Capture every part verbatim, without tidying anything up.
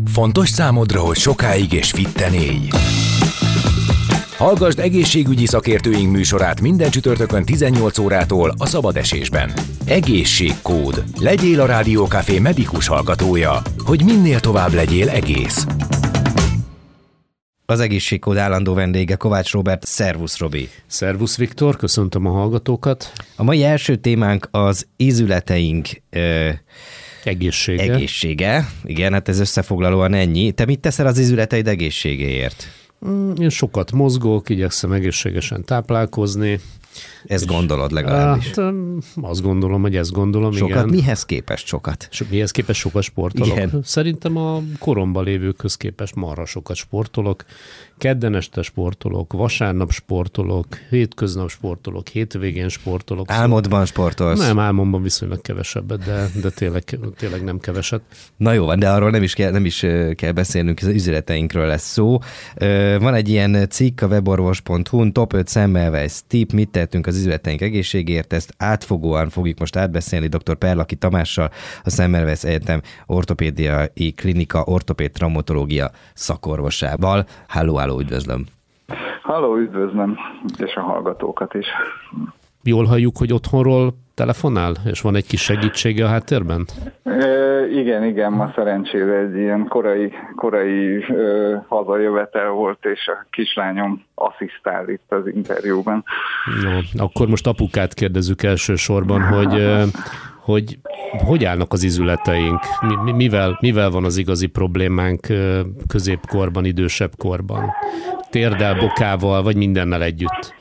Fontos számodra, hogy sokáig és fitten élj. Hallgasd egészségügyi szakértőink műsorát minden csütörtökön tizennyolc órától a Szabad Esésben. Egészségkód. Legyél a Rádió Café medikus hallgatója, hogy minél tovább legyél egész. Az Egészségkód állandó vendége Kovács Róbert. Szervusz, Robi! Szervusz, Viktor! Köszöntöm a hallgatókat! A mai első témánk az ízületeink ö, egészsége. egészsége. Igen, hát ez összefoglalóan ennyi. Te mit teszel az ízületeid egészségéért? Én sokat mozgok, igyekszem egészségesen táplálkozni. Ezt gondolod legalábbis? Hát, azt gondolom, hogy ezt gondolom, sokat? Igen. Mihez képest sokat? So, mihez képest sokat sportolok? Igen. Szerintem a koromban lévőkhöz képest marha sokat sportolok. Kedden este sportolok, vasárnap sportolok, hétköznap sportolok, hétvégén sportolok. Álmodban sportolsz? Nem, álmomban viszonylag kevesebbet, de, de tényleg, tényleg nem keveset. Na jó van, de arról nem is kell, nem is kell beszélnünk, az üzleteinkről lesz szó. Van egy ilyen cikk a weborvos pont hu-n, top öt Semmelweis tipp, mit tehetünk az üzleteink egészségért, ezt átfogóan fogjuk most átbeszélni dr. Perlaki Tamással, a Semmelweis Egyetem ortopédiai klinika ortopéd traumatológia szakorvosával. Halló, halló, üdvözlöm! Halló, üdvözlöm, és a hallgatókat is. Jól halljuk, hogy otthonról telefonál, és van egy kis segítsége a háttérben? E, igen, igen, ma szerencsére egy ilyen korai, korai e, hazajövetel volt, és a kislányom asszisztál itt az interjúban. No, akkor most apukát kérdezzük elsősorban, hogy, hogy hogy állnak az izületeink? Mi, mivel, mivel van az igazi problémánk középkorban, idősebb korban? Térdel, bokával, vagy mindennel együtt?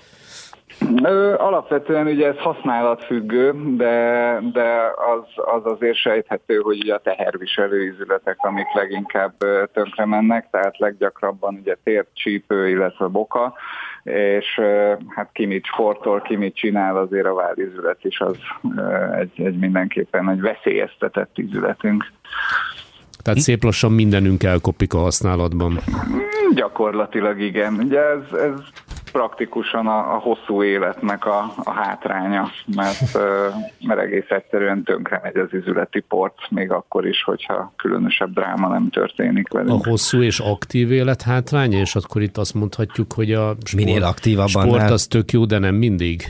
Alapvetően ugye ez használatfüggő, de, de az, az azért sejthető, hogy ugye a teherviselő izületek, amik leginkább tönkre mennek, tehát leggyakrabban ugye tér, csípő, illetve boka, és hát ki mit sportol, ki mit csinál, azért a vállizület is az egy, egy mindenképpen egy veszélyeztetett izületünk. Tehát szép lassan mindenünk elkopik a használatban. Gyakorlatilag igen. Ugye ez, ez praktikusan a, a hosszú életnek a, a hátránya, mert, mert egész egyszerűen tönkre megy az izületi port, még akkor is, hogyha különösebb dráma nem történik velünk. A hosszú és aktív élet hátránya, és akkor itt azt mondhatjuk, hogy a sport, minél aktívabban sport az tök jó, de nem mindig?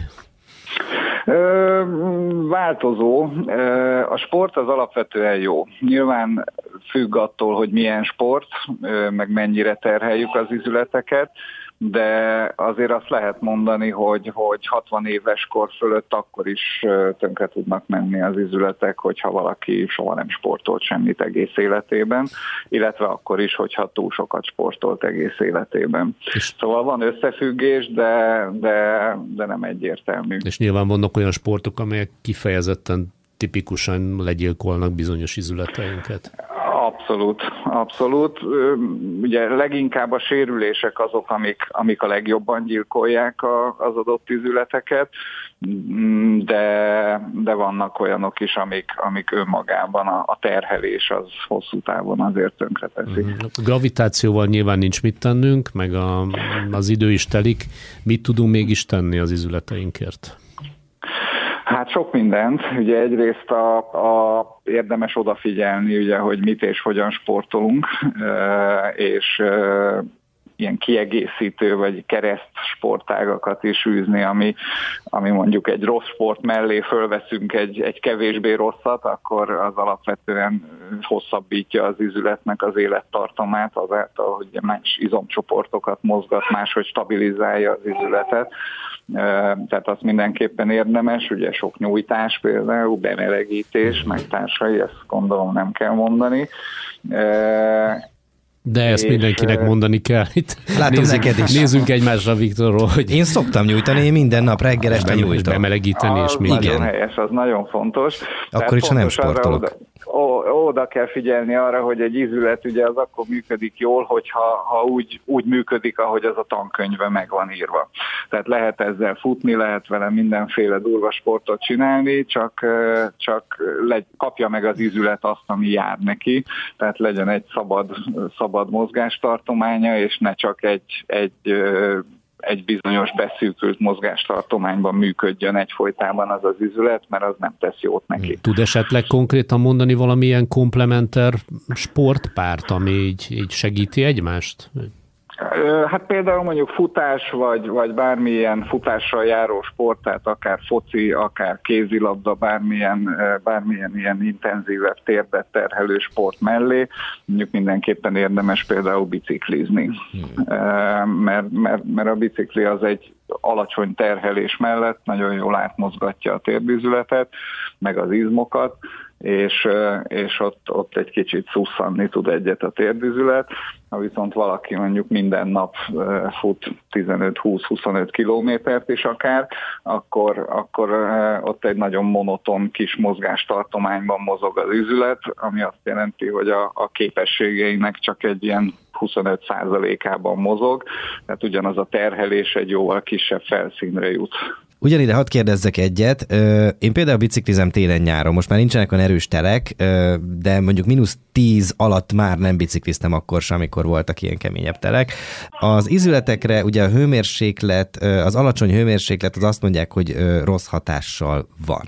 Ö, változó. A sport az alapvetően jó. Nyilván függ attól, hogy milyen sport, meg mennyire terheljük az izületeket, de azért azt lehet mondani, hogy, hogy hatvan éves kor fölött akkor is tönkre tudnak menni az izületek, hogyha valaki soha nem sportolt semmit egész életében, illetve akkor is, hogyha túl sokat sportolt egész életében. És szóval van összefüggés, de, de, de nem egyértelmű. És nyilván vannak olyan sportok, amelyek kifejezetten tipikusan legyilkolnak bizonyos izületeinket. Abszolút, abszolút. Ugye leginkább a sérülések azok, amik, amik a legjobban gyilkolják a, az adott izületeket, de, de vannak olyanok is, amik, amik önmagában a, a terhelés az hosszú távon azért tönkreteszi. A gravitációval nyilván nincs mit tennünk, meg a, az idő is telik. Mit tudunk mégis tenni az izületeinkért? Hát sok mindent. Ugye egyrészt a, a érdemes odafigyelni, ugye, hogy mit és hogyan sportolunk, és ilyen kiegészítő vagy kereszt sportágakat is űzni, ami, ami mondjuk egy rossz sport mellé fölveszünk egy, egy kevésbé rosszat, akkor az alapvetően hosszabbítja az izületnek az élettartamát azáltal, hogy más izomcsoportokat mozgat, máshogy stabilizálja az izületet. Tehát az mindenképpen érdemes, ugye sok nyújtás például, bemelegítés, meg társai, ezt gondolom nem kell mondani. De ezt és mindenkinek mondani kell. Itt látom, nézzünk, neked is. Nézzünk egymásra, Viktorról. Hogy én szoktam nyújtani, én minden nap reggel este nyújtom. Bemelegíteni, és még. Nagyon helyes, az nagyon fontos. Akkor Tehát is, ha nem sportolok. Oda, oda kell figyelni arra, hogy egy izület ugye az akkor működik jól, hogyha ha úgy, úgy működik, ahogy az a tankönyvben meg van írva. Tehát lehet ezzel futni, lehet vele mindenféle durva sportot csinálni, csak, csak legy, kapja meg az izület azt, ami jár neki. Tehát legyen egy szabad, szabad mozgástartománya, és ne csak egy, egy egy bizonyos beszűkült mozgástartományban működjön egyfolytában az az izület, mert az nem tesz jót neki. Tud esetleg konkrétan mondani valamilyen komplementer sportpárt, ami így, így segíti egymást? Hát például mondjuk futás, vagy, vagy bármilyen futással járó sport, tehát akár foci, akár kézilabda, bármilyen, bármilyen ilyen intenzívebb térdet terhelő sport mellé, mondjuk mindenképpen érdemes például biciklizni. Hmm. Mert, mert, mert a bicikli az egy alacsony terhelés mellett nagyon jól átmozgatja a térdüzületet, meg az izmokat, és, és ott, ott egy kicsit szusszanni tud egyet a térdüzület. Ha viszont valaki mondjuk minden nap fut tizenöt-húsz-huszonöt kilométert is akár, akkor, akkor ott egy nagyon monoton kis mozgástartományban mozog az üzület, ami azt jelenti, hogy a, a képességeinek csak egy ilyen huszonöt százalékában mozog, tehát ugyanaz a terhelés egy jóval kisebb felszínre jut. Ugyanide hadd kérdezzek egyet. Én például biciklizem télen-nyáron, most már nincsenek olyan erős telek, de mondjuk mínusz tíz alatt már nem bicikliztem akkor sem, amikor voltak ilyen keményebb telek. Az izületekre ugye a hőmérséklet, az alacsony hőmérséklet az azt mondják, hogy rossz hatással van.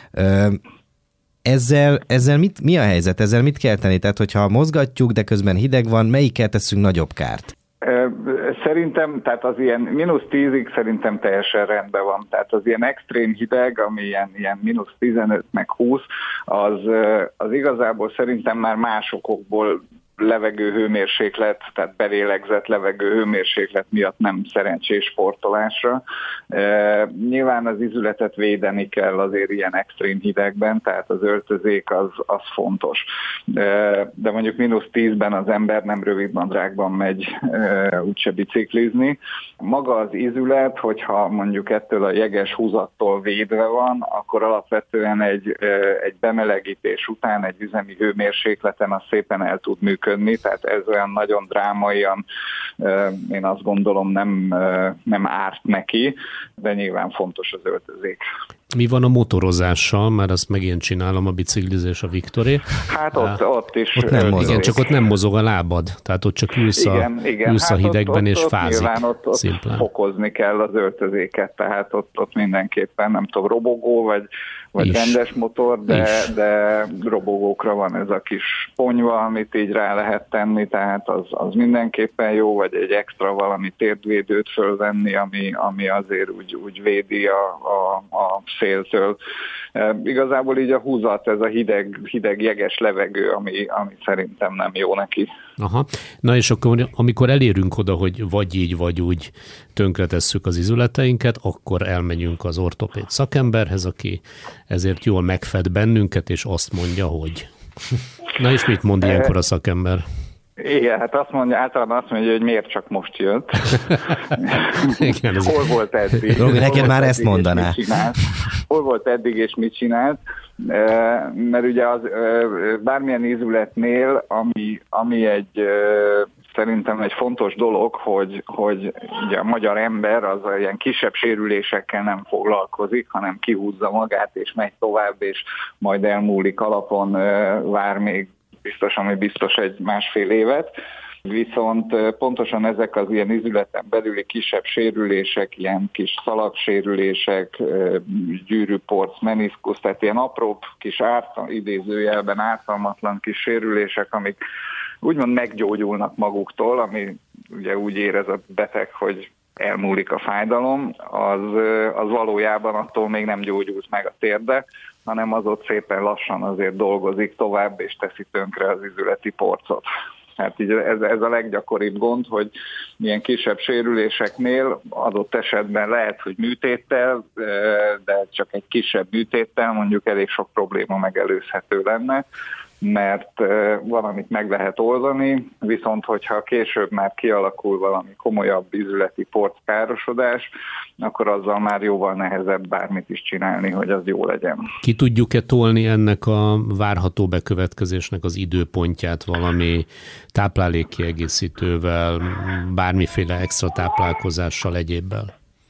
Ezzel, ezzel mit, mi a helyzet? Ezzel mit kell tenni? Tehát, hogyha mozgatjuk, de közben hideg van, melyikkel teszünk nagyobb kárt? Szerintem, tehát az ilyen mínusz tízig szerintem teljesen rendben van. Tehát az ilyen extrém hideg, ami ilyen, ilyen mínusz tizenöt meg húsz, az, az igazából szerintem már más okokból levegő hőmérséklet, tehát belélegzett levegő hőmérséklet miatt nem szerencsés sportolásra. E, nyilván az izületet védeni kell azért ilyen extrém hidegben, tehát az öltözék az, az fontos. E, de mondjuk mínusz tízben az ember nem rövidnadrágban megy e, úgyse biciklizni. Maga az izület, hogyha mondjuk ettől a jeges húzattól védve van, akkor alapvetően egy, egy bemelegítés után egy üzemi hőmérsékleten az szépen el tud működni. Tehát ez olyan nagyon drámaian, én azt gondolom, nem, nem árt neki, de nyilván fontos az öltözék. Mi van a motorozással? Már azt megint csinálom, a biciklizés a Viktoré. Hát ott, ott is. Ott nem mozog. Igen, csak ott nem mozog a lábad. Tehát ott csak ülsz a, igen, igen. ülsz hát a hidegben ott, és ott, fázik. Nyilván ott, ott fokozni kell az öltözéket, tehát ott, ott mindenképpen, nem tudom, robogó, vagy, vagy rendes motor, de, de robogókra van ez a kis ponyva, amit így rá lehet tenni, tehát az, az mindenképpen jó, vagy egy extra valami térdvédőt fölvenni, ami, ami azért úgy, úgy védi a, a, a széltől. E, igazából így a húzat, ez a hideg, hideg jeges levegő, ami, ami szerintem nem jó neki. Aha. Na és akkor, amikor elérünk oda, hogy vagy így, vagy úgy tönkretesszük az izületeinket, akkor elmegyünk az ortopéd szakemberhez, aki ezért jól megfed bennünket, és azt mondja, hogy... Na és mit mond ilyenkor a szakember? Igen, hát azt mondja, általában azt mondja, hogy miért csak most jött. Igen, ez hol volt eddig? Robi, neked már ezt mondaná. Hol volt eddig, és mit csinált? Mert ugye az bármilyen izületnél, ami, ami egy szerintem egy fontos dolog, hogy, hogy ugye a magyar ember az ilyen kisebb sérülésekkel nem foglalkozik, hanem kihúzza magát, és megy tovább, és majd elmúlik alapon, vár még biztos, ami biztos egy másfél évet. Viszont pontosan ezek az ilyen izületen belüli kisebb sérülések, ilyen kis szalagsérülések, gyűrűporc, meniszkusz, tehát ilyen apróbb kis ártal, idézőjelben ártalmatlan kis sérülések, amik úgymond meggyógyulnak maguktól, ami ugye úgy érez a beteg, hogy elmúlik a fájdalom, az, az valójában attól még nem gyógyult meg a térde, hanem az ott szépen lassan azért dolgozik tovább, és teszi tönkre az izületi porcot. Hát így ez, ez a leggyakoribb gond, hogy ilyen kisebb sérüléseknél adott esetben lehet, hogy műtéttel, de csak egy kisebb műtéttel mondjuk elég sok probléma megelőzhető lenne, mert valamit meg lehet oldani, viszont hogyha később már kialakul valami komolyabb izületi porckárosodás, akkor azzal már jóval nehezebb bármit is csinálni, hogy az jó legyen. Ki tudjuk-e tolni ennek a várható bekövetkezésnek az időpontját valami táplálékkiegészítővel, bármiféle extra táplálkozással, egyébbel?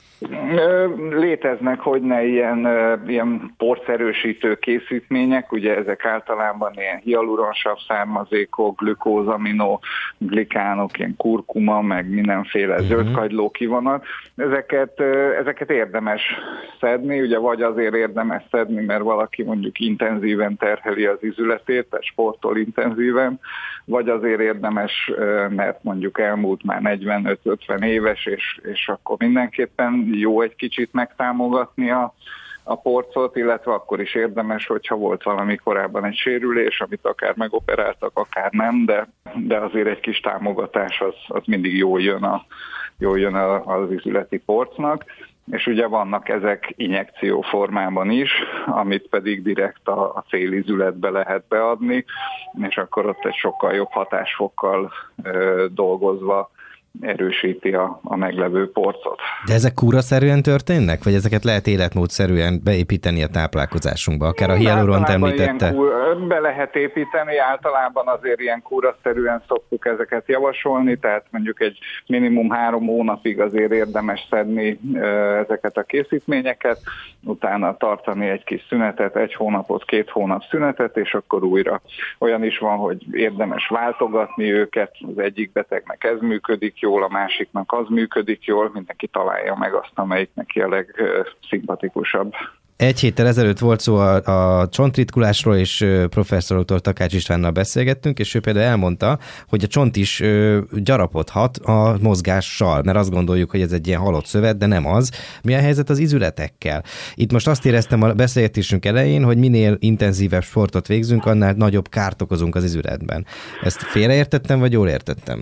Léteznek, hogyne ilyen, ilyen porszerősítő készítmények, ugye ezek általában ilyen hialuronsav származékok, glükózaminó, glikánok, ilyen kurkuma, meg mindenféle uh-huh. zöldkagyló kivonat. Ezeket, ezeket érdemes szedni, ugye vagy azért érdemes szedni, mert valaki mondjuk intenzíven terheli az izületét, tehát sportol intenzíven, vagy azért érdemes, mert mondjuk elmúlt már negyvenöt-ötven éves, és, és akkor mindenképpen jó egy kicsit megtámogatni a, a porcot, illetve akkor is érdemes, hogyha volt valami korábban egy sérülés, amit akár megoperáltak, akár nem, de, de azért egy kis támogatás az, az mindig jól jön, a, jól jön a, az izületi porcnak. És ugye vannak ezek injekció formában is, amit pedig direkt a, a célizületbe lehet beadni, és akkor ott egy sokkal jobb hatásfokkal ö, dolgozva erősíti a, a meglevő porcot. De ezek kúraszerűen történnek? Vagy ezeket lehet életmódszerűen beépíteni a táplálkozásunkba? Akár a hialuront említette. Kúr, be lehet építeni, általában azért ilyen kúraszerűen szoktuk ezeket javasolni, tehát mondjuk egy minimum három hónapig azért érdemes szedni ezeket a készítményeket, utána tartani egy kis szünetet, egy hónapot, két hónap szünetet, és akkor újra. Olyan is van, hogy érdemes váltogatni őket, az egyik betegnek ez működik jól, a másiknak az működik jól, mindenki találja meg azt, amelyik neki a legszimpatikusabb. Egy héttel ezelőtt volt szó a, a csontritkulásról, és professzor doktor Takács Istvánnal beszélgettünk, és ő például elmondta, hogy a csont is ö, gyarapodhat a mozgással, mert azt gondoljuk, hogy ez egy ilyen halott szövet, de nem az. Mi a helyzet az izületekkel? Itt most azt éreztem a beszélgetésünk elején, hogy minél intenzívebb sportot végzünk, annál nagyobb kárt okozunk az izületben. Ezt félreértettem, vagy jól értettem?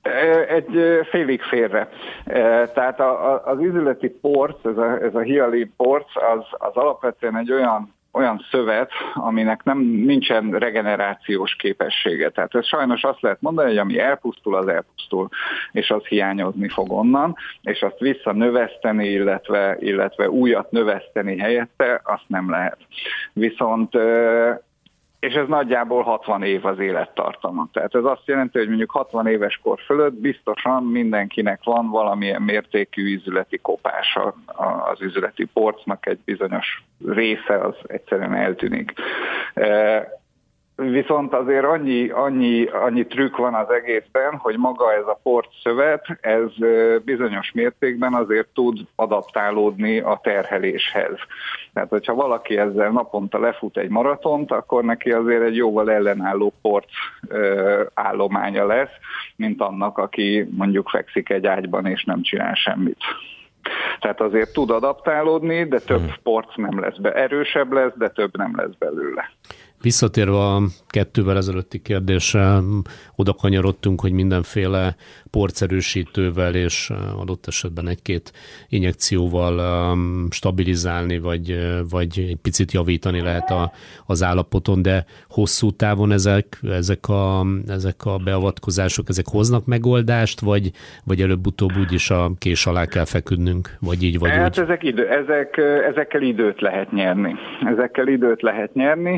Egy félig félre. Tehát az izületi porc, ez a, ez a hialin porc, az, az alapvetően egy olyan, olyan szövet, aminek nem, nincsen regenerációs képessége. Tehát ez sajnos azt lehet mondani, hogy ami elpusztul, az elpusztul, és az hiányozni fog onnan, és azt visszanöveszteni, illetve, illetve újat növeszteni helyette, azt nem lehet. Viszont és ez nagyjából hatvan év az élettartama. Tehát ez azt jelenti, hogy mondjuk hatvan éves kor fölött biztosan mindenkinek van valamilyen mértékű izületi kopása. Az izületi porcnak egy bizonyos része az egyszerűen eltűnik. Viszont azért annyi, annyi, annyi trükk van az egészben, hogy maga ez a porcszövet, ez bizonyos mértékben azért tud adaptálódni a terheléshez. Tehát, hogyha valaki ezzel naponta lefut egy maratont, akkor neki azért egy jóval ellenálló porc állománya lesz, mint annak, aki mondjuk fekszik egy ágyban és nem csinál semmit. Tehát azért tud adaptálódni, de több porc nem lesz be. Erősebb lesz, de több nem lesz belőle. Visszatérve a kettővel ezelőtti kérdésre, oda kanyarodtunk, hogy mindenféle porcerősítővel és adott esetben egy-két injekcióval stabilizálni, vagy, vagy egy picit javítani lehet a, az állapoton, de hosszú távon ezek, ezek, a, ezek a beavatkozások, ezek hoznak megoldást, vagy, vagy előbb-utóbb úgyis a kés alá kell feküdnünk, vagy így, vagy hát úgy? Ezek idő, ezek, ezekkel időt lehet nyerni. Ezekkel időt lehet nyerni.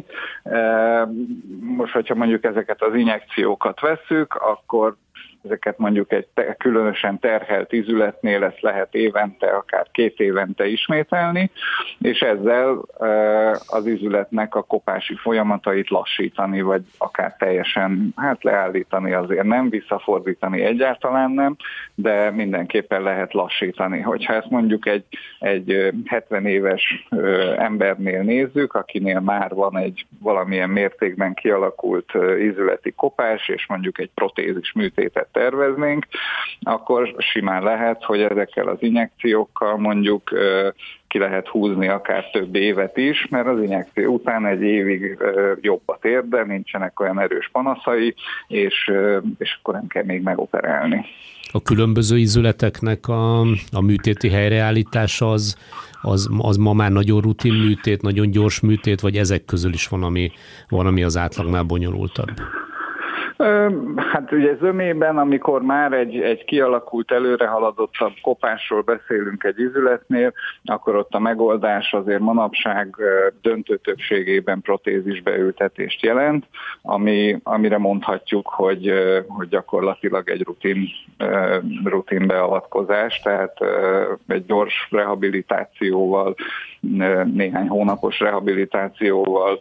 Most, hogyha mondjuk ezeket az injekciókat vesszük, akkor ezeket mondjuk egy te, különösen terhelt izületnél ezt lehet évente, akár két évente ismételni, és ezzel az izületnek a kopási folyamatait lassítani, vagy akár teljesen hát leállítani azért nem, visszafordítani egyáltalán nem, de mindenképpen lehet lassítani. Hogyha ezt mondjuk egy, egy hetven éves embernél nézzük, akinél már van egy valamilyen mértékben kialakult izületi kopás, és mondjuk egy protézis műtétet terveznénk, akkor simán lehet, hogy ezekkel az injekciókkal mondjuk ki lehet húzni akár több évet is, mert az injekció után egy évig jobbat ér, de nincsenek olyan erős panaszai, és, és akkor nem kell még megoperálni. A különböző izületeknek a, a műtéti helyreállítása az, az, az ma már nagyon rutin műtét, nagyon gyors műtét, vagy ezek közül is van, ami, van, ami az átlagnál bonyolultabb? Hát ugye zömében, amikor már egy, egy kialakult, előrehaladottabb kopásról beszélünk egy izületnél, akkor ott a megoldás azért manapság döntő többségében protézisbeültetést jelent, ami, amire mondhatjuk, hogy, hogy gyakorlatilag egy rutin, rutin beavatkozás, tehát egy gyors rehabilitációval, néhány hónapos rehabilitációval,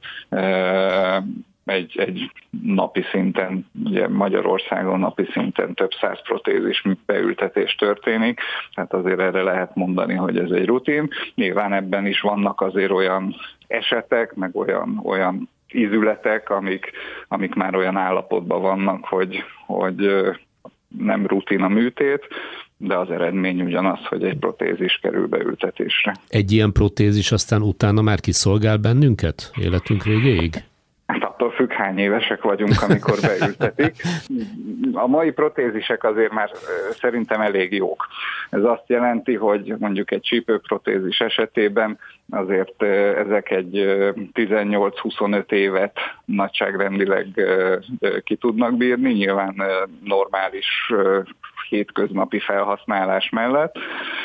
Egy, egy napi szinten, ugye Magyarországon napi szinten több száz protézis beültetés történik, tehát azért erre lehet mondani, hogy ez egy rutin. Nyilván ebben is vannak azért olyan esetek, meg olyan, olyan izületek, amik, amik már olyan állapotban vannak, hogy, hogy nem rutin a műtét, de az eredmény ugyanaz, hogy egy protézis kerül beültetésre. Egy ilyen protézis aztán utána már kiszolgál bennünket életünk végéig? Hát attól függ, hány évesek vagyunk, amikor beültetik. A mai protézisek azért már szerintem elég jók. Ez azt jelenti, hogy mondjuk egy csípőprotézis esetében azért ezek egy tizennyolc-huszonöt évet nagyságrendileg ki tudnak bírni, nyilván normális hétköznapi felhasználás mellett.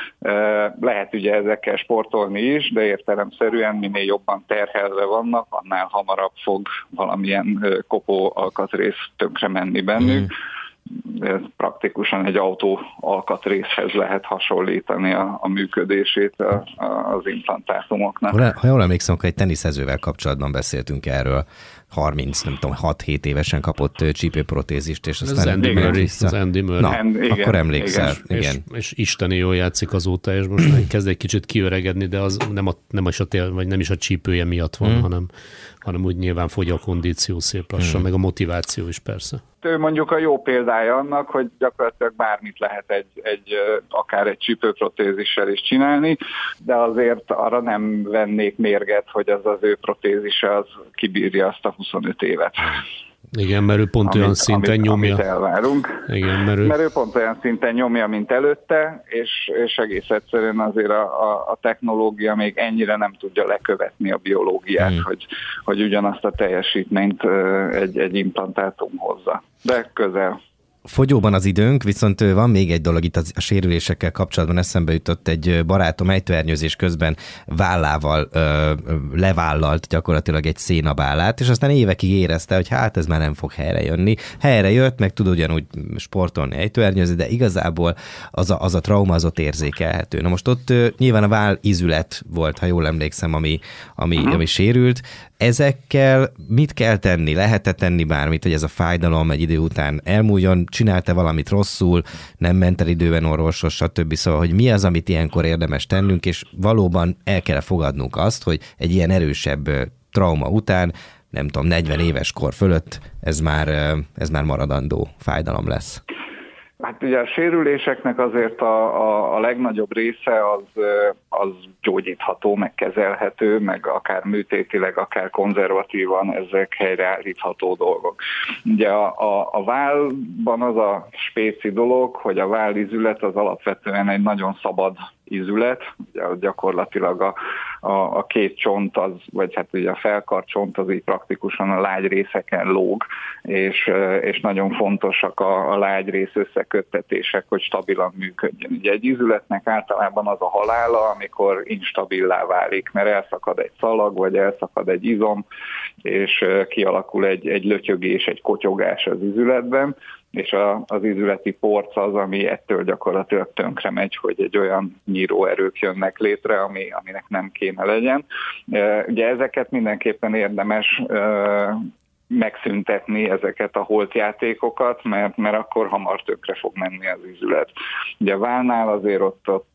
Lehet ugye ezekkel sportolni is, de értelemszerűen minél jobban terhelve vannak, annál hamarabb fog valamilyen kopó alkatrész tönkre menni bennük. Mm. Ez praktikusan egy autó alkatrészhez lehet hasonlítani a, a működését a, a, az implantátumoknak. Ha jól emlékszem, akkor egy teniszezővel kapcsolatban beszéltünk erről, harminc, nem tudom, hat-hét évesen kapott csípőprotézist, és aztán... Az Andy Murray. Az Andy Murray. Na, igen, akkor emlékszel. Igen. Igen. És, és isteni jól játszik azóta, és most kezd egy kicsit kiöregedni, de az nem, a, nem, is, a tél, vagy nem is a csípője miatt van, hmm. hanem, hanem úgy nyilván fogy a kondíció szép lassan, hmm. meg a motiváció is persze. Ő mondjuk a jó példája annak, hogy gyakorlatilag bármit lehet egy, egy akár egy csípőprotézissel is csinálni, de azért arra nem vennék mérget, hogy az az ő protézise az kibírja azt a huszonöt évet. Igen, mert ő pont amit, olyan szinten amit, nyomja. Amit elvárunk. Igen, mert, ő... mert ő pont olyan szinten nyomja, mint előtte, és, és egész egyszerűen azért a, a, a technológia még ennyire nem tudja lekövetni a biológiát, hmm. hogy, hogy ugyanazt a teljesítményt egy, egy implantátum hozza. De közel. Fogyóban az időnk, viszont van még egy dolog itt a sérülésekkel kapcsolatban, eszembe jutott egy barátom ejtőernyőzés közben vállával ö, levállalt gyakorlatilag egy szénabálát, és aztán évekig érezte, hogy hát ez már nem fog helyre jönni. Helyre jött, meg tud ugyanúgy sportolni, ejtőernyőzni, de igazából az a, az a trauma az ott érzékelhető. Na most ott ö, nyilván a vállizület volt, ha jól emlékszem, ami, ami, ami sérült. Ezekkel mit kell tenni? Lehet-e tenni bármit, hogy ez a fájdalom egy idő után elmúljon? Csinálta valamit rosszul, nem ment el időben orvoshoz, stb. Szóval, hogy mi az, amit ilyenkor érdemes tennünk, és valóban el kell fogadnunk azt, hogy egy ilyen erősebb trauma után, nem tudom, negyven éves kor fölött ez már, ez már maradandó fájdalom lesz. Hát ugye a sérüléseknek azért a, a, a legnagyobb része az, az gyógyítható, meg kezelhető, meg akár műtétileg, akár konzervatívan ezek helyreállítható dolgok. Ugye a, a, a vállban az a spéci dolog, hogy a vállizület az alapvetően egy nagyon szabad izület, ugye gyakorlatilag a, a, a két csont az, vagy hát ugye a felkart csont az így praktikusan a lágy részeken lóg, és, és nagyon fontosak a, a lágy rész összeköttetések, hogy stabilan működjön. Ugye egy izületnek általában az a halála, amikor instabilá válik, mert elszakad egy szalag, vagy elszakad egy izom, és kialakul egy, egy lötyögés, egy kotyogás az izületben, és a, az izületi porc az, ami ettől gyakorlatilag tönkre megy, hogy egy olyan nyíróerők jönnek létre, ami, aminek nem kéne legyen. Ugye ezeket mindenképpen érdemes megszüntetni, ezeket a holtjátékokat, mert, mert akkor hamar tökre fog menni az izület. Ugye a vállnál azért ott, ott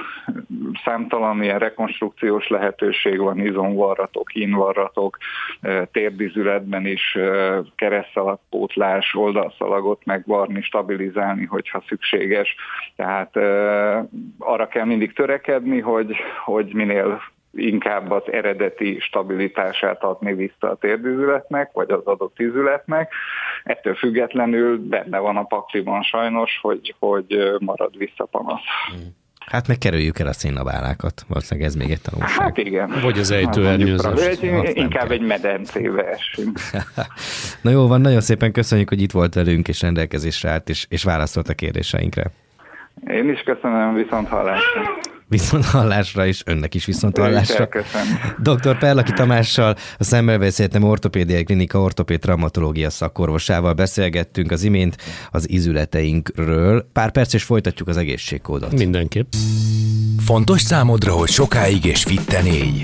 számtalan ilyen rekonstrukciós lehetőség van, izomvarratok, hínvarratok, térdizületben is keresztszalagpótlás, oldalszalagot megvarni, stabilizálni, hogyha szükséges. Tehát arra kell mindig törekedni, hogy, hogy minél inkább az eredeti stabilitását adni vissza a térdizületnek, vagy az adott izületnek. Ettől függetlenül benne van a pakliban sajnos, hogy, hogy marad visszapanasz. Hát meg kerüljük el a szénabálákat. Valószínűleg ez még egy tanulság. Hát igen. Vagy az ejtőernyőzés. Inkább egy medencébe essünk. Na jó van, nagyon szépen köszönjük, hogy itt volt velünk, és rendelkezésre állt, és, és válaszolt a kérdéseinkre. Én is köszönöm, viszont hallásra. Viszont hallásra, és önnek is viszont hallásra. doktor Perlaki Tamással, a Szemmelweis Egyetem Ortopédiai Klinika ortopéd traumatológia szakorvosával beszélgettünk az imént az izületeinkről. Pár perc, és folytatjuk az egészségkódot. Mindenképp. Fontos számodra, hogy sokáig és fitten élj.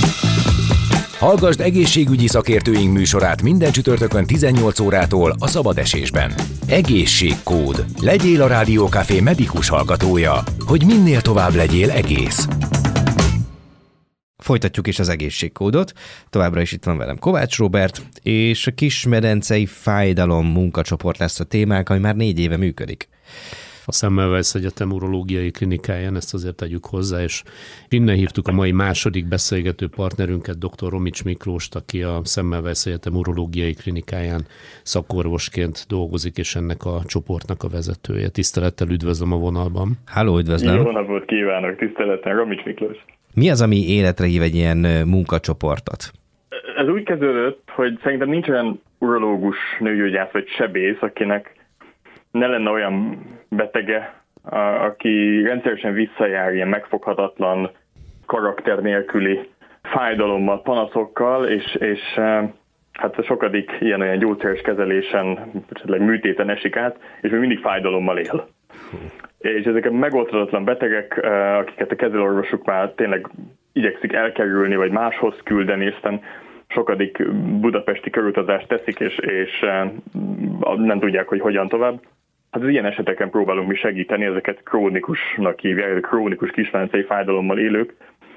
Hallgasd egészségügyi szakértőink műsorát minden csütörtökön tizennyolc órától a Szabad Esésben. Egészségkód. Legyél a Rádió Café medikus hallgatója, hogy minél tovább legyél egész. Folytatjuk is az egészségkódot. Továbbra is itt van velem Kovács Róbert, és a Kismedencei Fájdalom munkacsoport lesz a témánk, ami már négy éve működik. A Szemmelweis Egyetem urológiai klinikáján, ezt azért tegyük hozzá, és innen hívtuk a mai második beszélgető partnerünket, dr. Romics Miklóst, aki a Szemmelweis Egyetem urológiai klinikáján szakorvosként dolgozik, és ennek a csoportnak a vezetője. Tisztelettel üdvözlöm a vonalban. Halló, üdvözlöm! Jó napot kívánok, tisztelettel, Romics Miklós. Mi az, ami életre hív egy ilyen munkacsoportot? Ez úgy kezdődött, hogy szerintem nincs olyan urológus, nőgyógyász vagy sebész, akinek ne lenne olyan betege, aki rendszeresen visszajár ilyen megfoghatatlan, karakter nélküli fájdalommal, panaszokkal, és, és hát a sokadik ilyen-olyan gyógyszeres kezelésen, esetleg műtéten esik át, és még mindig fájdalommal él. És ezek a megoldhatatlan betegek, akiket a kezelőorvosuk már tényleg igyekszik elkerülni, vagy máshoz küldeni, és aztán sokadik budapesti körutazást teszik, és, és nem tudják, hogy hogyan tovább. Hát az ilyen eseteken próbálunk mi segíteni, ezeket krónikusnak hívják, krónikus kismedencei fájdalommal élők.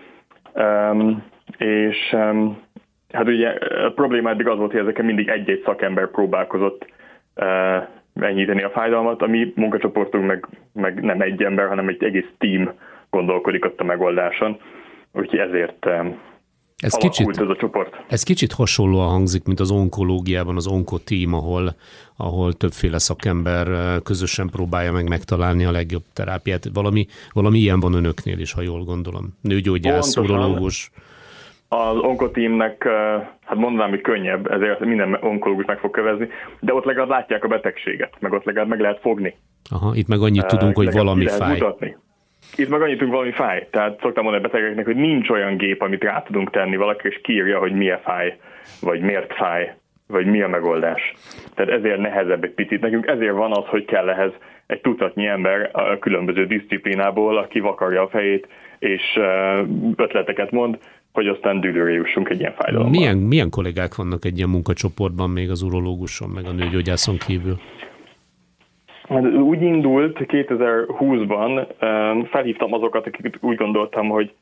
Um, és um, hát ugye a probléma eddig az volt, hogy ezeken mindig egy-egy szakember próbálkozott uh, enyhíteni a fájdalmat, a mi munkacsoportunk meg, meg nem egy ember, hanem egy egész tím gondolkodik ott a megoldáson. Úgyhogy ezért um, Ez kicsit, ez a csoport. Ez kicsit hasonlóan hangzik, mint az onkológiában az onkotím, ahol, ahol többféle szakember közösen próbálja meg megtalálni a legjobb terápiát. Valami, valami ilyen van önöknél is, ha jól gondolom. Nőgyógyász, urológus. Az onkotímnek, hát mondanám, hogy könnyebb, ezért minden onkológus meg fog kövezni, de ott legalább látják a betegséget, meg ott legalább meg lehet fogni. Aha, itt meg annyit tudunk, hogy valami fáj. Mutatni. Itt meg annyit tudunk, valami fáj. Tehát szoktam mondani a betegeknek, hogy nincs olyan gép, amit rá tudunk tenni valaki, és kiírja, hogy milyen fáj, vagy miért fáj, vagy mi a megoldás. Tehát ezért nehezebb egy picit. Nekünk ezért van az, hogy kell ehhez egy tucatnyi ember a különböző diszciplinából, aki vakarja a fejét, és ötleteket mond, hogy aztán dűlőre jussunk egy ilyen fájdalommal. Milyen, milyen kollégák vannak egy ilyen munkacsoportban még az urológuson, meg a nőgyógyászon kívül? Úgy indult kétezer-húszban, felhívtam azokat, akik úgy gondoltam, hogy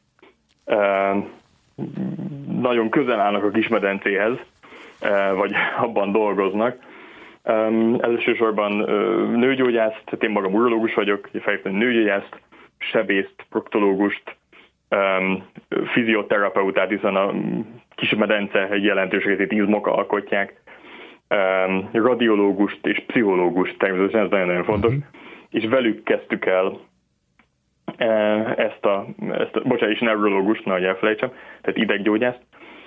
nagyon közel állnak a Kismedencéhez, vagy abban dolgoznak. Elsősorban nőgyógyászt, tehát én magam urológus vagyok, felhívtam nőgyógyászt, sebészt, proktológust, fizioterapeutát, hiszen a Kismedence egy jelentős részét izmok alkotják, radiológust és pszichológust, természetesen ez nagyon-nagyon fontos, uh-huh. és velük kezdtük el ezt a, ezt a bocsánat, és neurológust, nehogy elfelejtsem, tehát ideggyógyászt,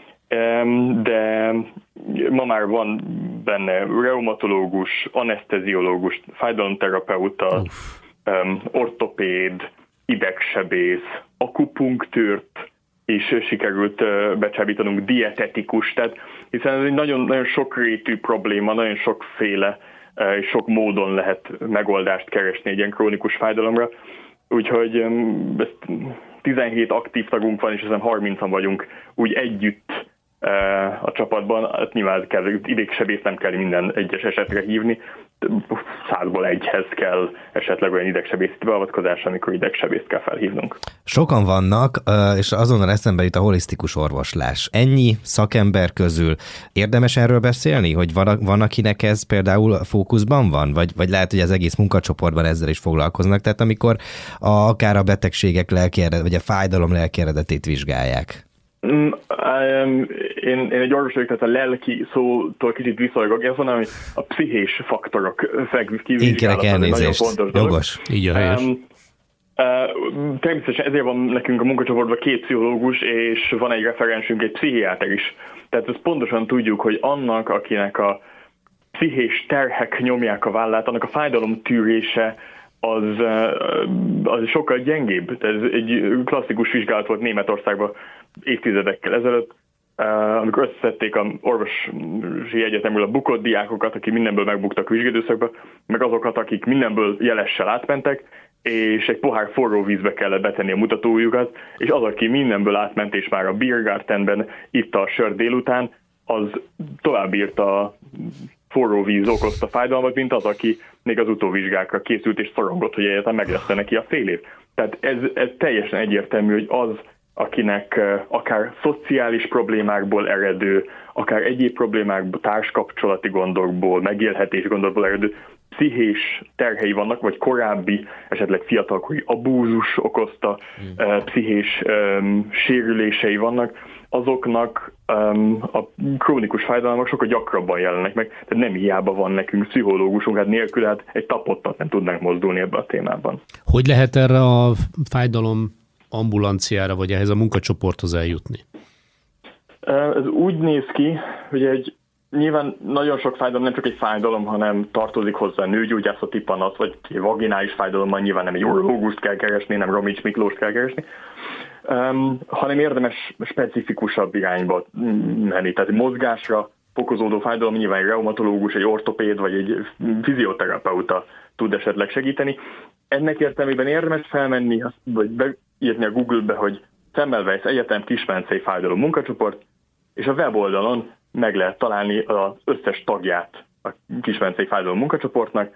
de ma már van benne reumatológus, aneszteziológus, fájdalomterapeuta, uh. ortopéd, idegsebész, akupunktőrt, és sikerült becsábítanunk dietetikus, tehát hiszen ez egy nagyon, nagyon sokrétű probléma, nagyon sokféle és sok módon lehet megoldást keresni egy ilyen krónikus fájdalomra. Úgyhogy tizenhét aktív tagunk van, és ezen harmincan vagyunk úgy együtt a csapatban. Hát nyilván kell, idegsebészt nem kell minden egyes esetre hívni, százból egyhez kell esetleg olyan idegsebészi beavatkozás, amikor idegsebészt kell felhívnunk. Sokan vannak, és azonnal eszembe jut a holisztikus orvoslás. Ennyi szakember közül érdemes erről beszélni, hogy van, van akinek ez például fókuszban van, vagy, vagy lehet, hogy az egész munkacsoportban ezzel is foglalkoznak, tehát amikor a, akár a betegségek lelki eredet, vagy a fájdalom lelki eredetét vizsgálják. Én, én egy orvos vagyok, tehát a lelki szótól kicsit visszajogok, ez mondom, hogy a pszichés faktorok kivizsgálata. Én kérek elnézést, jogos. Így a helyes. Természetesen ezért van nekünk a munkacsoportban két pszichológus, és van egy referensünk, egy pszichiáter is. Tehát ezt pontosan tudjuk, hogy annak, akinek a pszichés terhek nyomják a vállát, annak a fájdalom tűrése az, az sokkal gyengébb. Ez egy klasszikus vizsgálat volt Németországban évtizedekkel ezelőtt, amikor összeszedték az orvosi egyetemről a bukott diákokat, akik mindenből megbuktak a vizsgaidőszakba, meg azokat, akik mindenből jelessel átmentek, és egy pohár forró vízbe kellett betenni a mutatójukat, és az, aki mindenből átment, és már a Biergartenben itta a sört délután, az tovább írta a forró víz okozta fájdalmat, mint az, aki még az utóvizsgákra készült, és szorongott, hogy egyetem meg lesz neki a fél év. Tehát ez, ez teljesen egyértelmű, hogy az, akinek akár szociális problémákból eredő, akár egyéb problémákból, társkapcsolati gondokból, megélhetés gondokból eredő pszichés terhei vannak, vagy korábbi, esetleg fiatalkori abúzus okozta mm. pszichés um, sérülései vannak, azoknak um, a krónikus fájdalmak sokkal gyakrabban jelennek meg, tehát nem hiába van nekünk pszichológusunk, hát nélkül hát egy tapottat nem tudnánk mozdulni ebben a témában. Hogy lehet erre a fájdalom ambulanciára, vagy ehhez a munkacsoporthoz eljutni? Ez úgy néz ki, hogy egy nyilván nagyon sok fájdalom nem csak egy fájdalom, hanem tartozik hozzá nőgyógyászati panasz, vagy vaginális fájdalommal nyilván nem egy urológust kell keresni, nem Romics Miklóst kell keresni, um, hanem érdemes specifikusabb irányba menni. Tehát mozgásra fokozódó fájdalom nyilván egy reumatológus, egy ortopéd, vagy egy fizioterapeuta tud esetleg segíteni. Ennek értelmében érdemes felmenni, vagy beírni a Google-be, hogy Semmelweis Egyetem Kismencei Fájdalom munkacsoport, és a weboldalon meg lehet találni az összes tagját a Kismencei Fájdalom munkacsoportnak.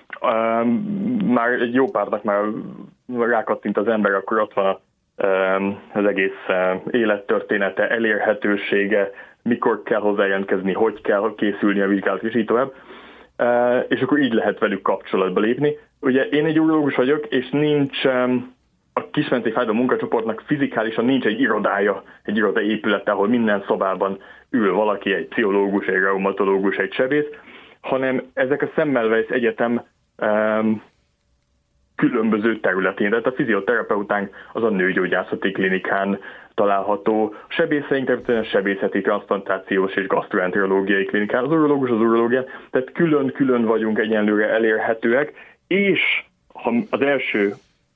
Már egy jó párnak már rákattint az ember, akkor ott van az egész élettörténete, elérhetősége, mikor kell hozzájelentkezni, hogy kell készülni a vizsgálat, és így tovább. És akkor így lehet velük kapcsolatba lépni. Ugye én egy urológus vagyok, és nincs a Kismencei Fájdalom munkacsoportnak fizikálisan nincs egy irodája, egy irodai épület, ahol minden szobában ül valaki, egy pszichológus, egy reumatológus, egy sebész, hanem ezek a Semmelweis Egyetem um, különböző területén. Tehát a fizioterapeutánk az a nőgyógyászati klinikán található, a sebészeink területén a sebészeti, transzplantációs és gasztroenterológiai klinikán, az urológus az urológián, tehát külön-külön vagyunk egyenlőre elérhetőek, és ha az első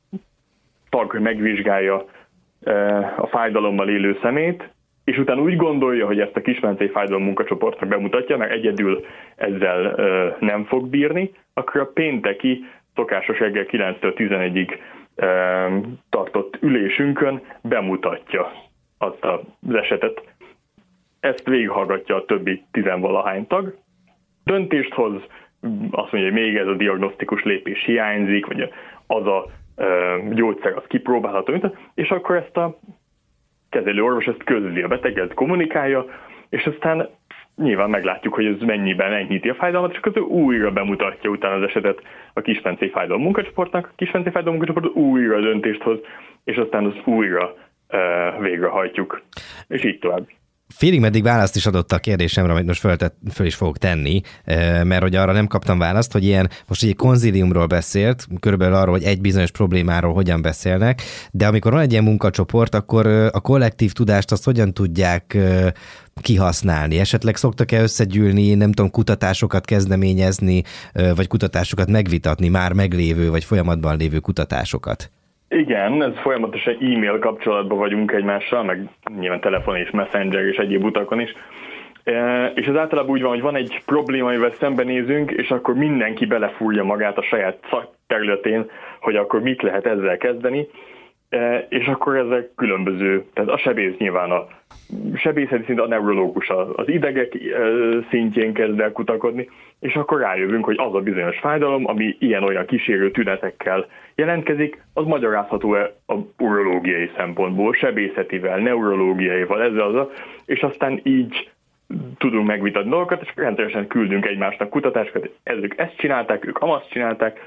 tag megvizsgálja a fájdalommal élő szemét, és utána úgy gondolja, hogy ezt a Kismencei Fájdalom munkacsoportnak bemutatja, mert egyedül ezzel nem fog bírni, akkor a pénteki szokásos reggel kilenctől tizenegyig tartott ülésünkön bemutatja azt az esetet. Ezt végighallgatja a többi tizenvalahány tag, döntést hoz, azt mondja, hogy még ez a diagnosztikus lépés hiányzik, vagy az a gyógyszer az kipróbálható, és akkor ezt a kezelő orvos ezt közli a beteggel, kommunikálja, és aztán nyilván meglátjuk, hogy ez mennyiben enyhíti a fájdalmat, és akkor újra bemutatja utána az esetet a Kismencei Fájdalom munkacsoportnak, a Kismencei Fájdalom munkacsoport újra döntést hoz, és aztán az újra uh, végrehajtjuk, és így tovább. Félig meddig választ is adott a kérdésemre, amit most föl, föl is fogok tenni, mert hogy arra nem kaptam választ, hogy ilyen, most egy konzíliumról beszélt, körülbelül arról, hogy egy bizonyos problémáról hogyan beszélnek, de amikor van egy ilyen munkacsoport, akkor a kollektív tudást azt hogyan tudják kihasználni? Esetleg szoktak-e összegyűlni, nem tudom, kutatásokat kezdeményezni, vagy kutatásokat megvitatni, már meglévő, vagy folyamatban lévő kutatásokat? Igen, ez folyamatosan e-mail kapcsolatban vagyunk egymással, meg nyilván telefon és messenger és egyéb utakon is. És ez általában úgy van, hogy van egy probléma, amivel szembenézünk, és akkor mindenki belefúrja magát a saját szakterületén, hogy akkor mit lehet ezzel kezdeni, és akkor ezek különböző, tehát a sebész nyilván a sebészeti szint, a neurológus az idegek szintjén kezd el kutakodni, és akkor rájövünk, hogy az a bizonyos fájdalom, ami ilyen-olyan kísérő tünetekkel jelentkezik, az magyarázható-e a urológiai szempontból, sebészetivel, neurológiaival, ezzel az a, és aztán így tudunk megvitatni dolgokat, és rendszeresen küldünk egymásnak kutatásokat, ezek ezt csinálták, ők amazt csinálták,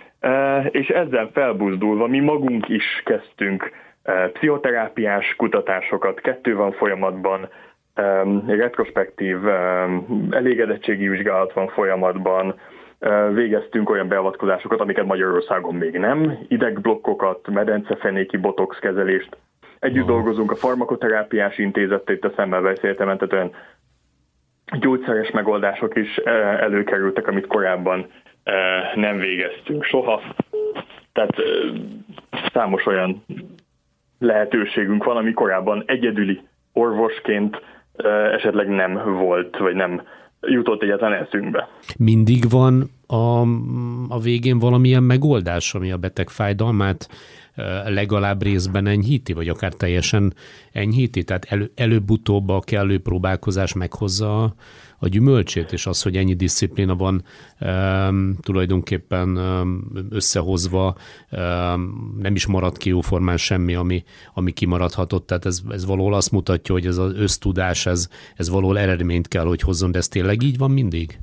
és ezzel felbuzdulva mi magunk is kezdtünk pszichoterápiás kutatásokat, kettő van folyamatban, retrospektív elégedettségi vizsgálat van folyamatban, végeztünk olyan beavatkozásokat, amiket Magyarországon még nem, idegblokkokat, medencefenéki botox kezelést. Együtt oh. dolgozunk a farmakoterápiás intézettel, itt a Semmelweis Egyetemen, tehát olyan gyógyszeres megoldások is előkerültek, amit korábban nem végeztünk soha. Tehát számos olyan lehetőségünk van, ami korábban egyedüli orvosként esetleg nem volt, vagy nem jutott egyáltalán eszünkbe. Mindig van a, a végén valamilyen megoldás, ami a beteg fájdalmát legalább részben enyhíti, vagy akár teljesen enyhíti? Tehát elő, előbb-utóbb a kellő próbálkozás meghozza a, a gyümölcsét, és az, hogy ennyi diszciplína van um, tulajdonképpen um, összehozva, um, nem is marad ki jóformán semmi, ami, ami kimaradhatott. Tehát ez, ez valahol azt mutatja, hogy ez az össztudás, ez, ez valahol eredményt kell, hogy hozzon, de ez tényleg így van mindig?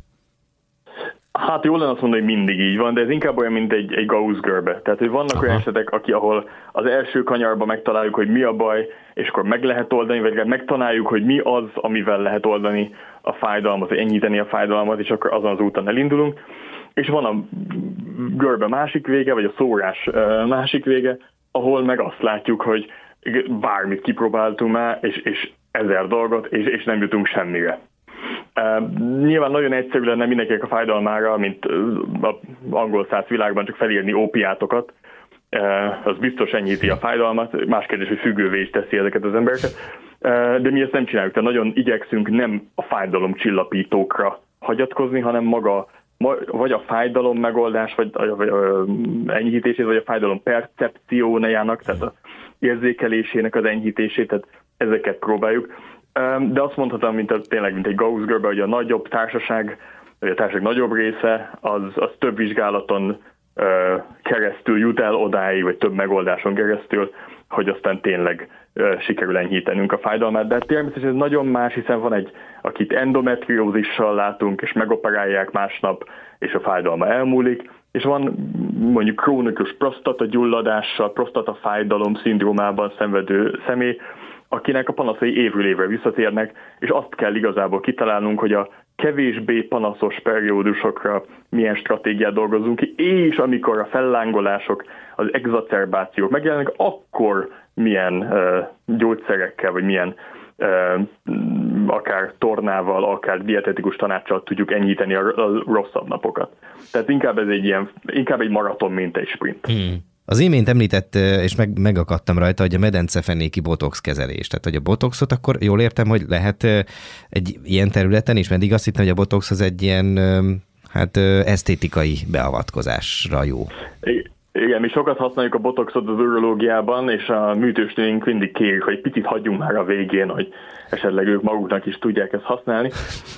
Hát jól lenne azt mondani, hogy mindig így van, de ez inkább olyan, mint egy, egy Gauss-görbe. Tehát, hogy vannak Aha. olyan esetek, aki, ahol az első kanyarban megtaláljuk, hogy mi a baj, és akkor meg lehet oldani, vagy megtanáljuk, hogy mi az, amivel lehet oldani a fájdalmat, vagy enyhíteni a fájdalmat, és akkor azon az úton elindulunk. És van a görbe másik vége, vagy a szórás másik vége, ahol meg azt látjuk, hogy bármit kipróbáltunk már, és, és ezer dolgot, és, és nem jutunk semmire. Uh, nyilván nagyon egyszerű lenne mindenkinek a fájdalmára, mint az angol száz világban csak felírni ópiátokat, uh, az biztos enyhíti a fájdalmat, más kérdés, hogy függővé is teszi ezeket az embereket, uh, de mi ezt nem csináljuk, tehát nagyon igyekszünk nem a fájdalomcsillapítókra hagyatkozni, hanem maga, vagy a fájdalom megoldás, vagy a, vagy a enyhítését, vagy a fájdalom percepciójának, tehát az érzékelésének az enyhítését, tehát ezeket próbáljuk. De azt mondhatom, mint a, tényleg, mint egy Gauss-görbe, hogy a nagyobb társaság, vagy a társaság nagyobb része, az, az több vizsgálaton uh, keresztül jut el odáig, vagy több megoldáson keresztül, hogy aztán tényleg uh, sikerül enyhítenünk a fájdalmát. De természetesen ez nagyon más, hiszen van egy, akit endometriózissal látunk, és megoperálják másnap, és a fájdalma elmúlik, és van mondjuk krónikus prostatagyulladással, prostatafájdalom szindrómában szenvedő személy, akinek a panaszai évről évre visszatérnek, és azt kell igazából kitalálnunk, hogy a kevésbé panaszos periódusokra milyen stratégiát dolgozunk ki, és amikor a fellángolások, az exacerbációk megjelennek, akkor milyen uh, gyógyszerekkel, vagy milyen uh, akár tornával, akár dietetikus tanáccsal tudjuk enyhíteni a, a rosszabb napokat. Tehát inkább ez egy ilyen, inkább egy maraton, mint egy sprint. Hmm. Az imént említett, és meg, megakadtam rajta, hogy a medencefenéki botox kezelés. Tehát, hogy a botoxot akkor jól értem, hogy lehet egy ilyen területen is, mert azt hittem, hogy a botox az egy ilyen hát esztétikai beavatkozásra jó. Igen, mi sokat használjuk a botoxot az urológiában, és a műtősnőink mindig kérik, hogy picit hagyjunk már a végén, hogy esetleg ők maguknak is tudják ezt használni.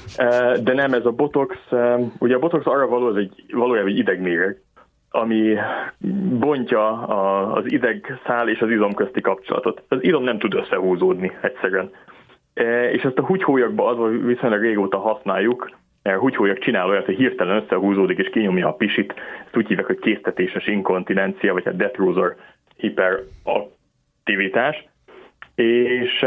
De nem, ez a botox, ugye a botox arra való, ez egy valójában egy idegméreg, ami bontja a, az idegszál és az izom közti kapcsolatot. Az izom nem tud összehúzódni egyszerűen. E, és ezt a húgyhólyagban az viszonylag régóta használjuk, mert a húgyhólyak csinál olyat, hogy hirtelen összehúzódik és kinyomja a pisit. Ezt úgy hívják, hogy késztetéses inkontinencia, vagy a detrusor hiperaktivitás. És,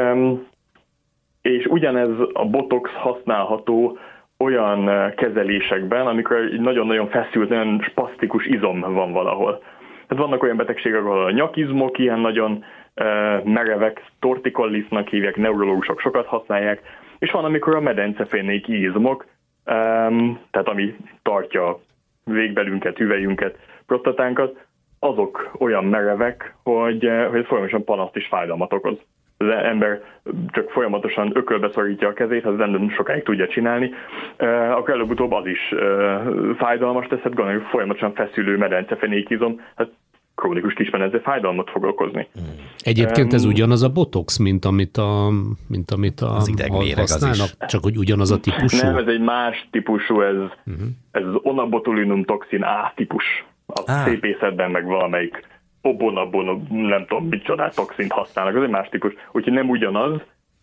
és ugyanez a botox használható olyan kezelésekben, amikor egy nagyon-nagyon feszült, nagyon spasztikus izom van valahol. Tehát vannak olyan betegségek, ahol a nyakizmok ilyen nagyon uh, merevek, torticollisnak hívják, neurológusok sokat használják, és van, amikor a medencefénéki izmok, um, tehát ami tartja a végbelünket, hüvelyünket, prostatánkat, azok olyan merevek, hogy, uh, hogy ez folyamatosan panaszt és fájdalmat okoz. Az ember csak folyamatosan ökölbe szorítja a kezét, ha az nem sokáig tudja csinálni, akkor előbb-utóbb az is fájdalmas tesz, hát gondoljuk folyamatosan feszülő medencefenékizom, hát krónikus kismedence fájdalmat fog okozni. Egyébként ez ugyanaz a botox, mint amit, a, mint amit a, az idegméreg használnak? Az csak hogy ugyanaz a típusú? Nem, ez egy más típusú, ez, uh-huh. ez az onabotulinum toxin A típus. A ah. szépészetben meg valamelyik obonabon, nem tudom, mit csodát toxint használnak, az egy más típus. Úgyhogy nem ugyanaz,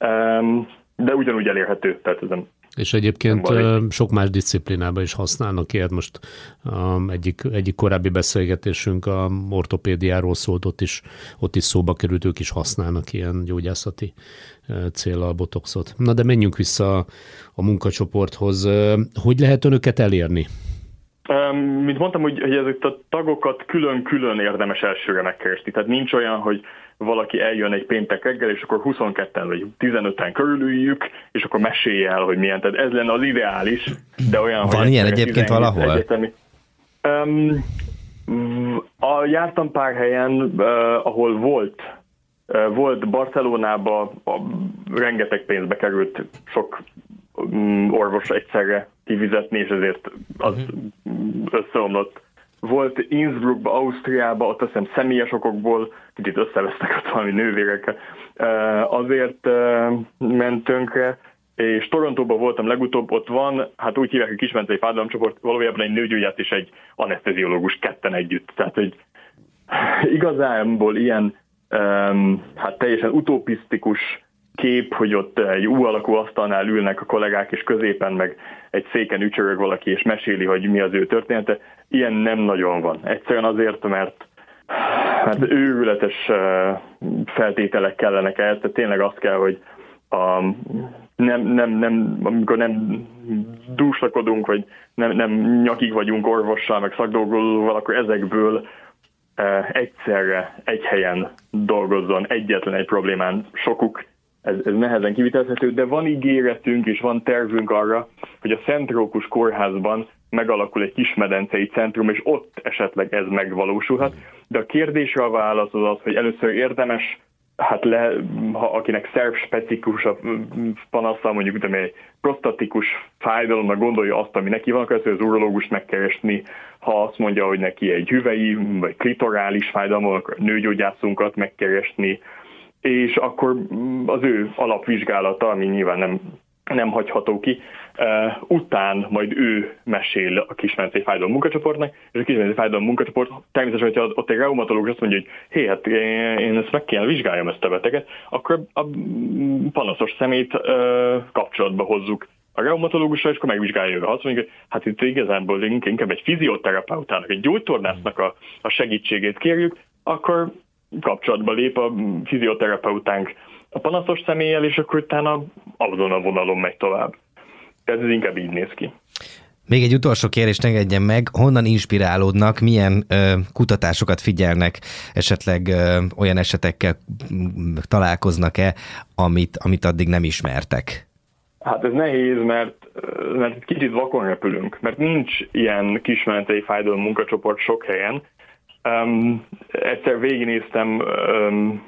de ugyanúgy elérhető. Tehát ez nem, és egyébként nem sok más disziplinában is használnak ilyet. Most um, egyik, egyik korábbi beszélgetésünk a ortopédiáról szólt, ott is, ott is szóba került, ők is használnak ilyen gyógyászati céllal a botoxot. Na de menjünk vissza a munkacsoporthoz. Hogy lehet önöket elérni? Mint mondtam, hogy, hogy ezeket a tagokat külön-külön érdemes elsőre megkeresni. Tehát nincs olyan, hogy valaki eljön egy péntek reggel, és akkor huszonketten vagy tizenöten körülüljük, és akkor mesélj el, hogy milyen. Tehát ez lenne az ideális, de olyan, van ilyen egyébként valahol? Egyetemi. Um, a, jártam pár helyen, uh, ahol volt, uh, volt Barcelonában, uh, rengeteg pénzbe került sok um, orvos egyszerre kifizetni, és ezért az uh-huh. összeomlott. Volt Innsbruckba, Ausztriába, ott azt hiszem személyes okokból, kicsit összevesztek ott valami nővérekkel, uh, azért uh, ment tönkre, és Torontóban voltam legutóbb, ott van, hát úgy hívják, hogy kismedencei fájdalomcsoport, valójában egy nőgyógyász és egy aneszteziológus ketten együtt. Tehát, hogy igazából ilyen um, hát teljesen utopisztikus kép, hogy ott egy U alakú asztalnál ülnek a kollégák, és középen meg egy széken ücsörög valaki, és meséli, hogy mi az ő története. Ilyen nem nagyon van. Egyszerűen azért, mert hát őrületes feltételek kellenek ehhez, tehát tényleg azt kell, hogy a, nem, nem, nem, amikor nem dúslakodunk, vagy nem, nem nyakig vagyunk orvossal, meg szakdolgozóval, akkor ezekből e, egyszerre, egy helyen dolgozzon egyetlen egy problémán sokuk. Ez, ez nehezen kivitelezhető, de van ígéretünk és van tervünk arra, hogy a Szent Rókus kórházban megalakul egy kismedencei centrum, és ott esetleg ez megvalósulhat. De a kérdésre a válasz az az, hogy először érdemes, hát le, ha akinek szervspecifikus a panasza, mondjuk de egy prostatikus fájdalomra gondolja azt, ami neki van, akkor az urológust megkeresni, ha azt mondja, hogy neki egy hüvei vagy klitorális fájdalom, akkor nőgyógyászunkat megkeresni, és akkor az ő alapvizsgálata, ami nyilván nem, nem hagyható ki, uh, után majd ő mesél a kismedencei fájdalom munkacsoportnak, és a kismedencei fájdalom munkacsoport természetesen, hogyha ott egy reumatológus azt mondja, hogy hé, hát én ezt meg kéne vizsgáljam ezt a beteget, akkor a panaszos szemét uh, kapcsolatba hozzuk a reumatológusra, és akkor megvizsgálja ővel. Azt mondjuk, hogy hát itt igazából inkább egy fizioterapeutának, egy gyógytornásznak a, a segítségét kérjük, akkor kapcsolatba lép a fizioterapeutánk a panaszos személlyel, és akkor utána azon a vonalon megy tovább. Tehát ez inkább így néz ki. Még egy utolsó kérdést engedjen meg, honnan inspirálódnak, milyen ö, kutatásokat figyelnek, esetleg ö, olyan esetekkel találkoznak-e, amit, amit addig nem ismertek? Hát ez nehéz, mert, mert kicsit vakon repülünk, mert nincs ilyen kismedencei fájdalom munkacsoport sok helyen. Um, egyszer végignéztem um,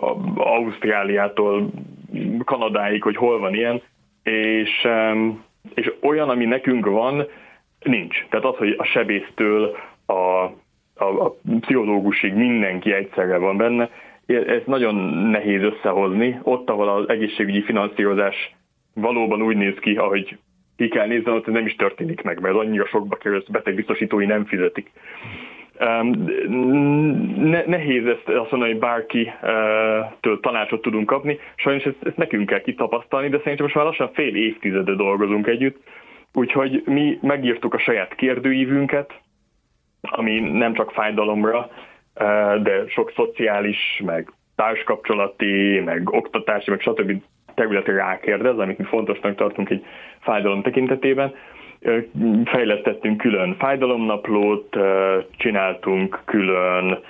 Ausztráliától Kanadáig, hogy hol van ilyen, és, um, és olyan, ami nekünk van, nincs. Tehát az, hogy a sebésztől a, a, a pszichológusig mindenki egyszerre van benne, ez nagyon nehéz összehozni. Ott, ahol az egészségügyi finanszírozás valóban úgy néz ki, ahogy ki kell nézni, ott ez nem is történik meg, mert annyira sokba kerül, ezt betegbiztosítói nem fizetik. Ne, nehéz ezt azt mondani, hogy bárkitől tanácsot tudunk kapni. Sajnos ezt, ezt nekünk kell kitapasztalni, de szerintem most már lassan fél évtizede dolgozunk együtt. Úgyhogy mi megírtuk a saját kérdőívünket, ami nem csak fájdalomra, de sok szociális, meg társkapcsolati, meg oktatási, meg stb. Területre rákérdez, amit mi fontosnak tartunk egy fájdalom tekintetében. Fejlesztettünk külön fájdalomnaplót, csináltunk külön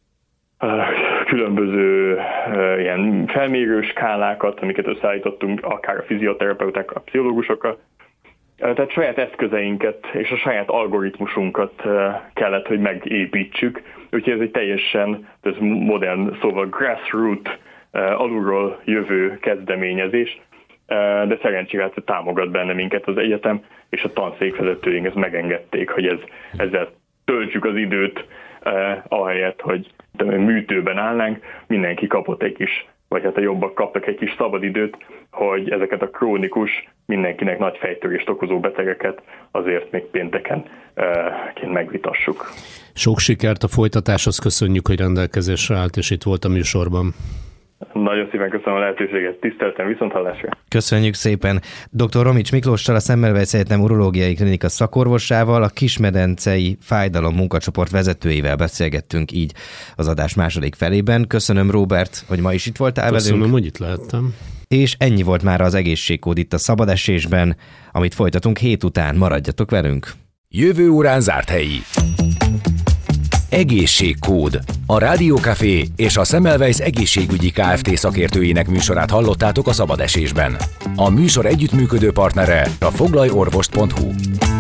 különböző ilyen felmérő skálákat, amiket összeállítottunk akár a fizioterapeuták, a pszichológusokkal. Tehát saját eszközeinket és a saját algoritmusunkat kellett, hogy megépítsük. Úgyhogy ez egy teljesen ez modern, szóval grassroots, alulról jövő kezdeményezés, de szerencsére támogat benne minket az egyetem, és a tanszékvezetőink ezt megengedték, hogy ez, ezzel töltsük az időt, eh, ahelyett, hogy műtőben állnánk, mindenki kapott egy kis, vagy hát a jobbak kaptak egy kis szabadidőt, hogy ezeket a krónikus, mindenkinek nagy fejtörést okozó betegeket azért még pénteken eh, megvitassuk. Sok sikert a folytatáshoz, köszönjük, hogy rendelkezésre állt, és itt volt a műsorban. Nagyon szépen köszönöm a lehetőséget, tiszteltem, viszonthallásra. Köszönjük szépen. doktor Romics Miklóssal, a Semmelweis Egyetem urológiai klinika szakorvosával, a kismedencei fájdalom munkacsoport vezetőivel beszélgettünk így az adás második felében. Köszönöm, Róbert, hogy ma is itt voltál velünk. Köszönöm, hogy itt lehettem. És ennyi volt már az egészségkód itt a Szabad Esésben, amit folytatunk hét után. Maradjatok velünk! Jövő órán zárt helyi. Egészségkód. A Rádiókafé és a Semmelweis egészségügyi Kft. Szakértőinek műsorát hallottátok a szabad esésben. A műsor együttműködő partnere a foglalj orvost pont hu.